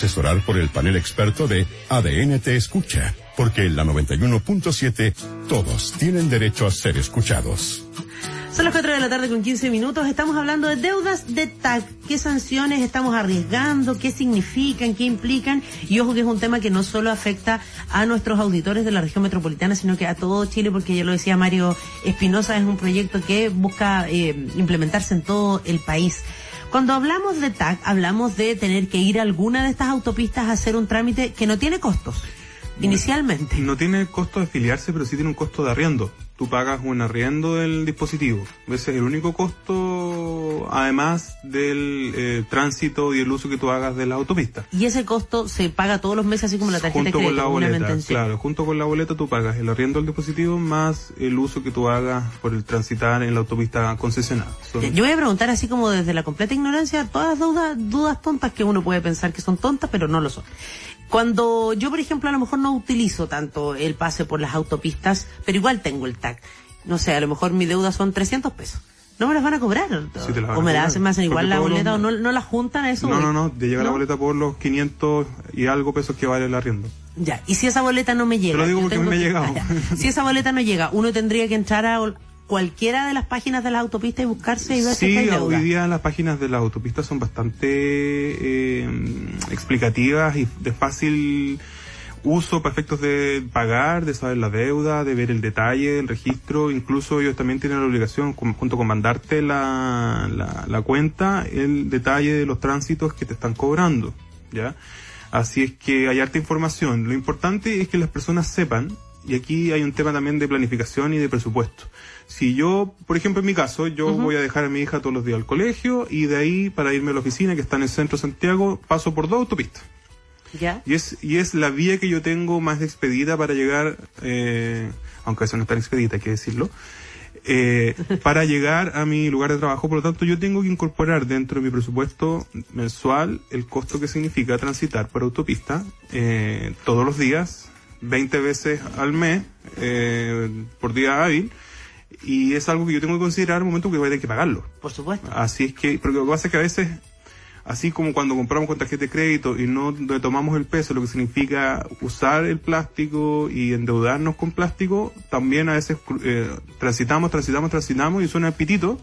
Asesorar por el panel experto de ADN Te Escucha, porque en la 91.7 todos tienen derecho a ser escuchados. Son las 4 de la tarde con 15 minutos. Estamos hablando de deudas de TAC. ¿Qué sanciones estamos arriesgando? ¿Qué significan? ¿Qué implican? Y ojo que es un tema que no solo afecta a nuestros auditores de la región metropolitana, sino que a todo Chile, porque ya lo decía Mario Espinosa, es un proyecto que busca implementarse en todo el país. Cuando hablamos de TAC, hablamos de tener que ir a alguna de estas autopistas a hacer un trámite que no tiene costos, inicialmente. No tiene costo de afiliarse, pero sí tiene un costo de arriendo. Tú pagas un arriendo del dispositivo. Ese es el único costo, además del tránsito y el uso que tú hagas de la autopista. ¿Y ese costo se paga todos los meses, así como la tarjeta de crédito? Junto con la boleta, claro. Junto con la boleta tú pagas el arriendo del dispositivo más el uso que tú hagas por el transitar en la autopista concesionada. Yo voy a preguntar así como desde la completa ignorancia, todas dudas tontas que uno puede pensar que son tontas, pero no lo son. Cuando yo, por ejemplo, a lo mejor no utilizo tanto el pase por las autopistas, pero igual tengo el TAC. No sé, a lo mejor mi deuda son 300 pesos. ¿No me las van a cobrar? Sí, te las van ¿O me a las cobrar. hacen igual la boleta los... o no la juntan a eso? No, te llega la boleta por los 500 y algo pesos que vale el arriendo. Ya, y si esa boleta no me llega. Te lo digo porque me ha llegado. Si esa boleta no llega, uno tendría que entrar a cualquiera de las páginas de las autopistas y buscarse y ver si hay deuda. Sí, hoy día las páginas de las autopistas son bastante explicativas y de fácil uso para efectos de pagar, de saber la deuda, de ver el detalle, el registro. Incluso ellos también tienen la obligación, junto con mandarte la cuenta, el detalle de los tránsitos que te están cobrando, ¿ya? Así es que hay harta información. Lo importante es que las personas sepan, y aquí hay un tema también de planificación y de presupuesto. Si yo, por ejemplo, en mi caso, yo voy a dejar a mi hija todos los días al colegio y de ahí para irme a la oficina que está en el centro de Santiago, paso por 2 autopistas. ¿Ya? Y es la vía que yo tengo más expedita para llegar, aunque eso no es tan expedita, hay que decirlo, para llegar a mi lugar de trabajo. Por lo tanto, yo tengo que incorporar dentro de mi presupuesto mensual el costo que significa transitar por autopista todos los días, 20 veces al mes, por día hábil. Y es algo que yo tengo que considerar al momento que voy a tener que pagarlo. Por supuesto. Así es que, porque lo que pasa es que a veces, así como cuando compramos con tarjeta de crédito y no le tomamos el peso, lo que significa usar el plástico y endeudarnos con plástico, también a veces transitamos y suena el pitito,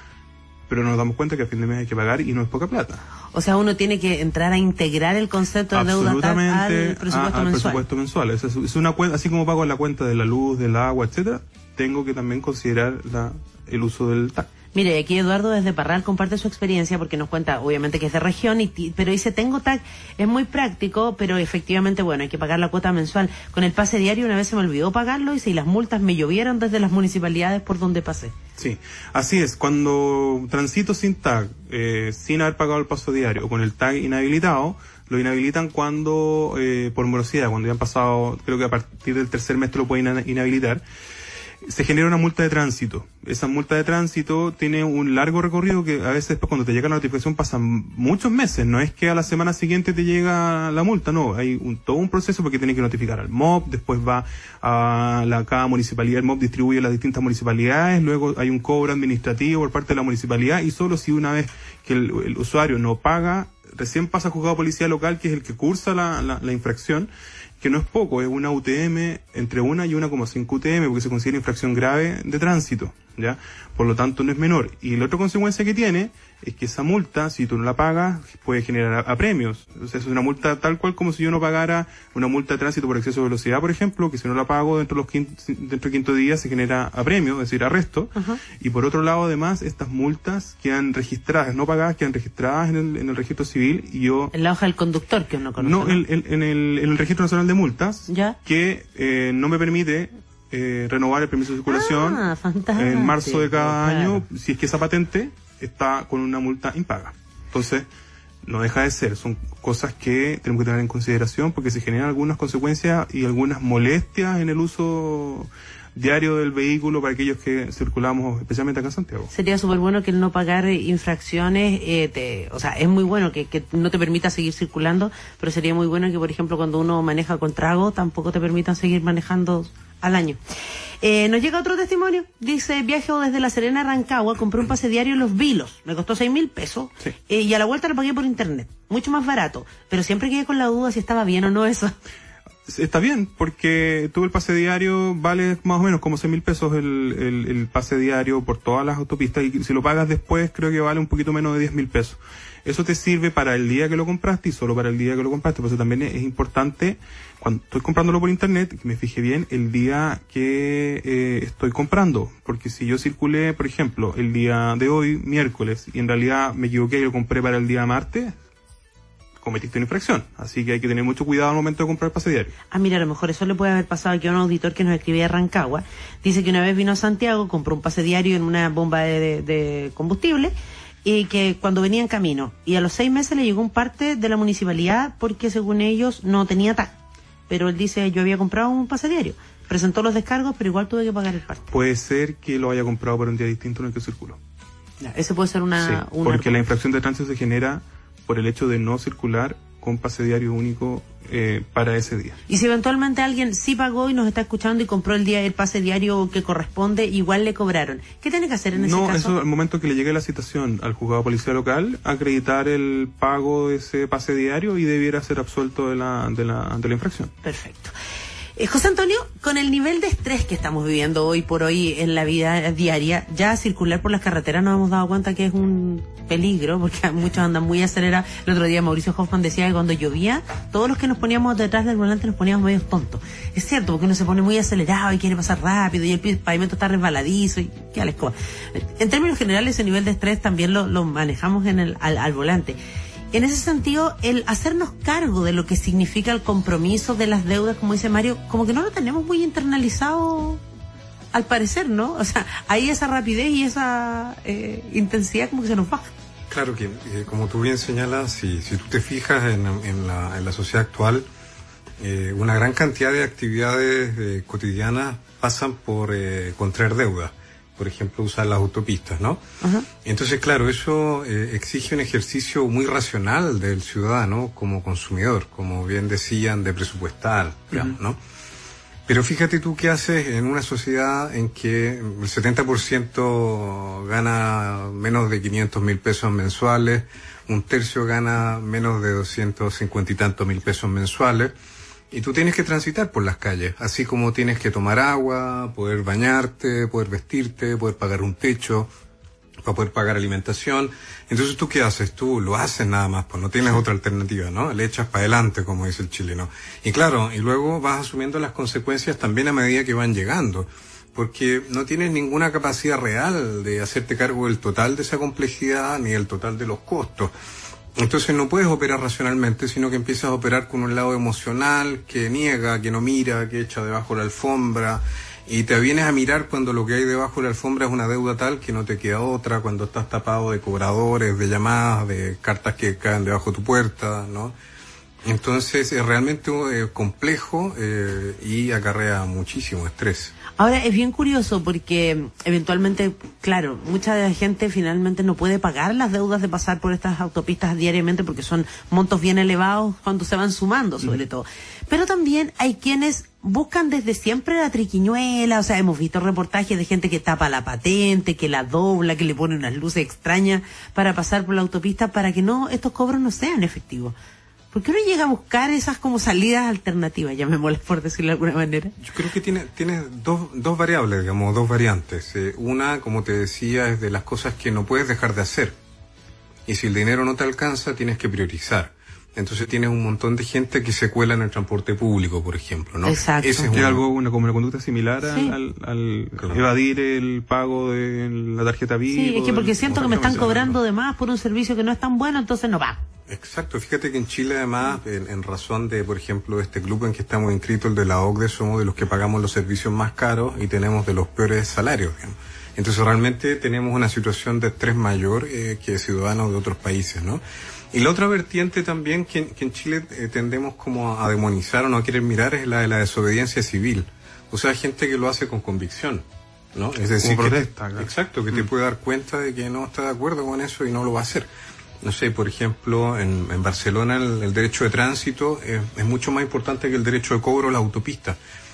pero nos damos cuenta que a fin de mes hay que pagar y no es poca plata. O sea, uno tiene que entrar a integrar el concepto de deuda al presupuesto mensual. Es una cuenta, así como pago la cuenta de la luz, del agua, etcétera, tengo que también considerar el uso del TAC. Mire, aquí Eduardo desde Parral comparte su experiencia porque nos cuenta, obviamente, que es de región, pero dice, tengo TAC, es muy práctico, pero efectivamente, bueno, hay que pagar la cuota mensual. Con el pase diario una vez se me olvidó pagarlo y las multas me llovieron desde las municipalidades por donde pasé. Sí, así es. Cuando transito sin TAC, sin haber pagado el paso diario o con el TAC inhabilitado, lo inhabilitan cuando, por morosidad, cuando ya han pasado, creo que a partir del tercer mes te lo pueden inhabilitar. Se genera una multa de tránsito. Esa multa de tránsito tiene un largo recorrido que a veces cuando te llega la notificación pasan muchos meses. No es que a la semana siguiente te llega la multa, no. Hay todo un proceso porque tiene que notificar al MOP, después va a cada municipalidad, el MOP distribuye a las distintas municipalidades, luego hay un cobro administrativo por parte de la municipalidad y solo si una vez que el usuario no paga, recién pasa a juzgado de policía local, que es el que cursa la infracción, que no es poco, es una UTM, entre 1 y 1,5 UTM, porque se considera infracción grave de tránsito, ¿ya? Por lo tanto, no es menor. Y la otra consecuencia que tiene es que esa multa, si tú no la pagas, puede generar apremios. O sea, es una multa tal cual como si yo no pagara una multa de tránsito por exceso de velocidad, por ejemplo, que si no la pago dentro del quinto día se genera apremio, es decir, arresto. Y por otro lado, además, estas multas quedan registradas, no pagadas, quedan registradas en el registro civil y yo... En la hoja del conductor que uno conoce. No, en el registro nacional de multas, ¿ya? Que no me permite renovar el permiso de circulación en marzo de cada año, si es que esa patente está con una multa impaga. Entonces, no deja de ser, son cosas que tenemos que tener en consideración porque se generan algunas consecuencias y algunas molestias en el uso diario del vehículo para aquellos que circulamos especialmente acá en Santiago. Sería súper bueno que el no pagar infracciones, o sea, es muy bueno que no te permita seguir circulando, pero sería muy bueno que, por ejemplo, cuando uno maneja con trago, tampoco te permitan seguir manejando al año. Nos llega otro testimonio. Dice, viajo desde La Serena a Rancagua, compré un pase diario en Los Vilos. Me costó 6.000 pesos. Sí. Y a la vuelta lo pagué por internet. Mucho más barato. Pero siempre quedé con la duda si estaba bien o no eso. Está bien, porque tú el pase diario vale más o menos como 6.000 pesos el pase diario por todas las autopistas, y si lo pagas después creo que vale un poquito menos de 10.000 pesos. Eso te sirve para el día que lo compraste y solo para el día que lo compraste. Por eso también es importante, cuando estoy comprándolo por internet, que me fije bien el día que estoy comprando. Porque si yo circulé, por ejemplo, el día de hoy, miércoles, y en realidad me equivoqué y lo compré para el día martes, cometiste una infracción. Así que hay que tener mucho cuidado al momento de comprar el pase diario. Mira, a lo mejor eso le puede haber pasado aquí a un auditor que nos escribía de Rancagua. Dice que una vez vino a Santiago, compró un pase diario en una bomba de combustible, y que cuando venía en camino, y a los 6 meses le llegó un parte de la municipalidad porque según ellos no tenía TAC. Pero él dice, yo había comprado un pase diario. Presentó los descargos, pero igual tuve que pagar el parte. Puede ser que lo haya comprado por un día distinto en el que circuló. Ese puede ser una... Sí, porque la infracción de tránsito se genera por el hecho de no circular con pase diario único para ese día. Y si eventualmente alguien sí pagó y nos está escuchando y compró el pase diario que corresponde, igual le cobraron, ¿qué tiene que hacer en ese caso? No, eso al momento que le llegue la citación al juzgado de policía local, acreditar el pago de ese pase diario y debiera ser absuelto de la infracción. Perfecto. José Antonio, con el nivel de estrés que estamos viviendo hoy por hoy en la vida diaria, ya circular por las carreteras nos hemos dado cuenta que es un peligro, porque muchos andan muy acelerados. El otro día Mauricio Hoffman decía que cuando llovía, todos los que nos poníamos detrás del volante nos poníamos medio tontos. Es cierto, porque uno se pone muy acelerado y quiere pasar rápido, y el pavimento está resbaladizo, y qué a la escoba. En términos generales, ese nivel de estrés también lo manejamos al volante. En ese sentido, el hacernos cargo de lo que significa el compromiso de las deudas, como dice Mario, como que no lo tenemos muy internalizado, al parecer, ¿no? O sea, ahí esa rapidez y esa intensidad como que se nos baja. Claro que, como tú bien señalas, si tú te fijas en la sociedad actual, una gran cantidad de actividades cotidianas pasan por contraer deuda. Por ejemplo, usar las autopistas, ¿no? Uh-huh. Entonces, claro, eso exige un ejercicio muy racional del ciudadano como consumidor, como bien decían, de presupuestar, digamos, ¿no? Pero fíjate tú qué haces en una sociedad en que el 70% gana menos de 500.000 pesos mensuales, un tercio gana menos de 250 y tantos mil pesos mensuales, y tú tienes que transitar por las calles, así como tienes que tomar agua, poder bañarte, poder vestirte, poder pagar un techo, para poder pagar alimentación. Entonces, ¿tú qué haces? Tú lo haces nada más, pues no tienes otra alternativa, ¿no? Le echas para adelante, como dice el chileno. Y claro, y luego vas asumiendo las consecuencias también a medida que van llegando, porque no tienes ninguna capacidad real de hacerte cargo del total de esa complejidad ni el total de los costos. Entonces no puedes operar racionalmente, sino que empiezas a operar con un lado emocional, que niega, que no mira, que echa debajo la alfombra, y te vienes a mirar cuando lo que hay debajo de la alfombra es una deuda tal que no te queda otra, cuando estás tapado de cobradores, de llamadas, de cartas que caen debajo de tu puerta, ¿no? Entonces es realmente complejo y acarrea muchísimo estrés. Ahora es bien curioso porque eventualmente, claro, mucha gente finalmente no puede pagar las deudas de pasar por estas autopistas diariamente porque son montos bien elevados cuando se van sumando, sobre todo. Pero también hay quienes buscan desde siempre la triquiñuela, o sea, hemos visto reportajes de gente que tapa la patente, que la dobla, que le pone unas luces extrañas para pasar por la autopista para que no estos cobros no sean efectivos. ¿Por qué uno llega a buscar esas como salidas alternativas, llamémoslas por decirlo de alguna manera? Yo creo que tiene dos variables, digamos, dos variantes. Una, como te decía, es de las cosas que no puedes dejar de hacer. Y si el dinero no te alcanza, tienes que priorizar. Entonces tienes un montón de gente que se cuela en el transporte público, por ejemplo, ¿no? Exacto. Ese es algo, como una conducta similar al claro, evadir el pago de la tarjeta Vivo. Sí, es que porque siento que me están cobrando de más por un servicio que no es tan bueno, entonces no va. Exacto, fíjate que en Chile además, en razón de, por ejemplo, este club en que estamos inscritos, el de la OCDE, somos de los que pagamos los servicios más caros y tenemos de los peores salarios, digamos. Entonces realmente tenemos una situación de estrés mayor que ciudadanos de otros países, ¿no? Y la otra vertiente también que en Chile tendemos como a demonizar o no a querer mirar es la de la desobediencia civil. O sea, gente que lo hace con convicción, ¿no? Es decir, como protesta, claro. Exacto, que te puede dar cuenta de que no está de acuerdo con eso y no lo va a hacer. No sé, por ejemplo, en Barcelona el derecho de tránsito es mucho más importante que el derecho de cobro a la autopista.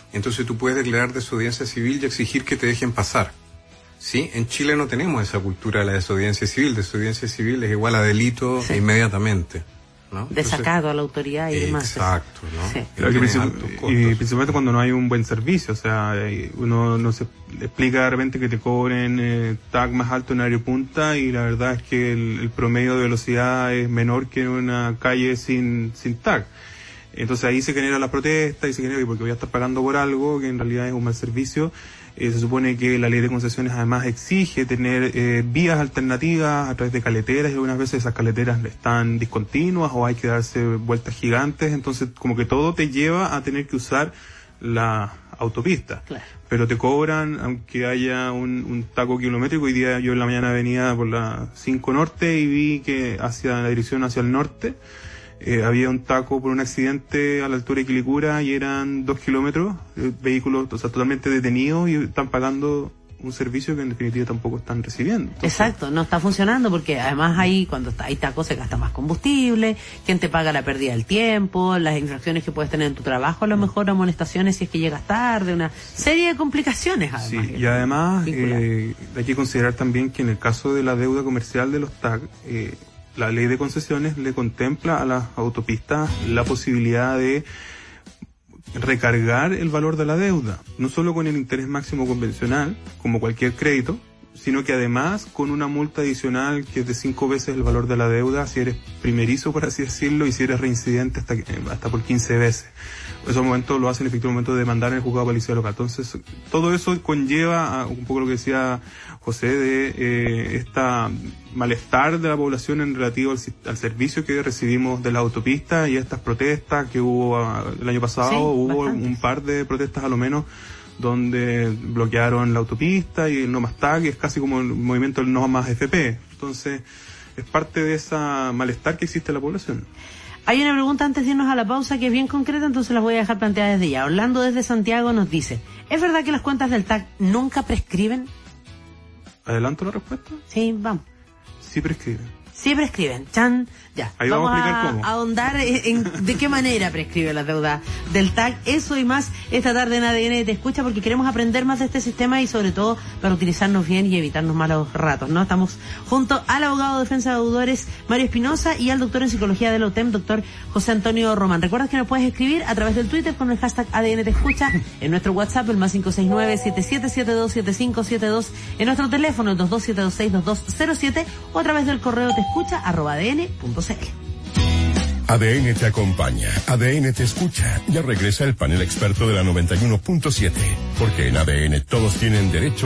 entonces tú puedes declarar desobediencia civil y exigir que te dejen pasar. ¿Sí? En Chile no tenemos esa cultura de la desobediencia civil. Desobediencia civil es igual a delito inmediatamente, ¿no? Desacato a la autoridad y demás. Exacto, ¿no? Sí. Claro que y principalmente cuando no hay un buen servicio, o sea, uno no se explica de repente que te cobren tag más alto en área punta y la verdad es que el promedio de velocidad es menor que en una calle sin tag. Entonces ahí se genera la protesta y se genera porque voy a estar pagando por algo que en realidad es un mal servicio. Se supone que la ley de concesiones además exige tener vías alternativas a través de caleteras y algunas veces esas caleteras están discontinuas o hay que darse vueltas gigantes, entonces como que todo te lleva a tener que usar la autopista. Claro. Pero te cobran, aunque haya un taco kilométrico. Hoy día yo en la mañana venía por la 5 Norte y vi que hacia la dirección hacia el norte había un taco por un accidente a la altura de Quilicura y eran 2 kilómetros, vehículos, o sea, totalmente detenidos y están pagando un servicio que en definitiva tampoco están recibiendo. Entonces, exacto, no está funcionando porque además ahí cuando hay tacos se gasta más combustible, quién te paga la pérdida del tiempo, las infracciones que puedes tener en tu trabajo, a lo mejor amonestaciones si es que llegas tarde, una serie de complicaciones además. Sí, y además hay que considerar también que en el caso de la deuda comercial de los TAC, la ley de concesiones le contempla a las autopistas la posibilidad de recargar el valor de la deuda, no solo con el interés máximo convencional, como cualquier crédito, sino que además con una multa adicional que es de 5 veces el valor de la deuda si eres primerizo, por así decirlo, y si eres reincidente hasta por 15 veces. Esos momentos lo hacen efectivamente el momento de demandar en el juzgado de policía local. Entonces, todo eso conlleva a un poco lo que decía José de esta malestar de la población en relativo al servicio que recibimos de la autopista y estas protestas que hubo el año pasado. Sí, hubo un par de protestas a lo menos donde bloquearon la autopista y el no más tag, es casi como el movimiento del no más FP. Entonces, es parte de esa malestar que existe en la población. Hay una pregunta antes de irnos a la pausa que es bien concreta, entonces las voy a dejar planteadas desde ya. Orlando desde Santiago nos dice, ¿es verdad que las cuentas del TAC nunca prescriben? ¿Adelanto la respuesta? Sí, vamos. Sí prescriben. Sí prescriben, chan, ya. Ahí vamos a explicar cómo. Ahondar en de qué manera prescriben las deudas del TAC. Eso y más esta tarde en ADN Te Escucha, porque queremos aprender más de este sistema y sobre todo para utilizarnos bien y evitarnos malos ratos, ¿no? Estamos junto al abogado de defensa de deudores Mario Espinosa y al doctor en psicología de la UTEM, doctor José Antonio Román. Recuerda que nos puedes escribir a través del Twitter con el hashtag ADN Te Escucha, en nuestro WhatsApp el más 569-7772-7572, en nuestro teléfono el 227262207 o a través del correo teescucha@adn.cl. ADN te acompaña, ADN te escucha. Ya regresa el panel experto de la 91.7, porque en ADN todos tienen derecho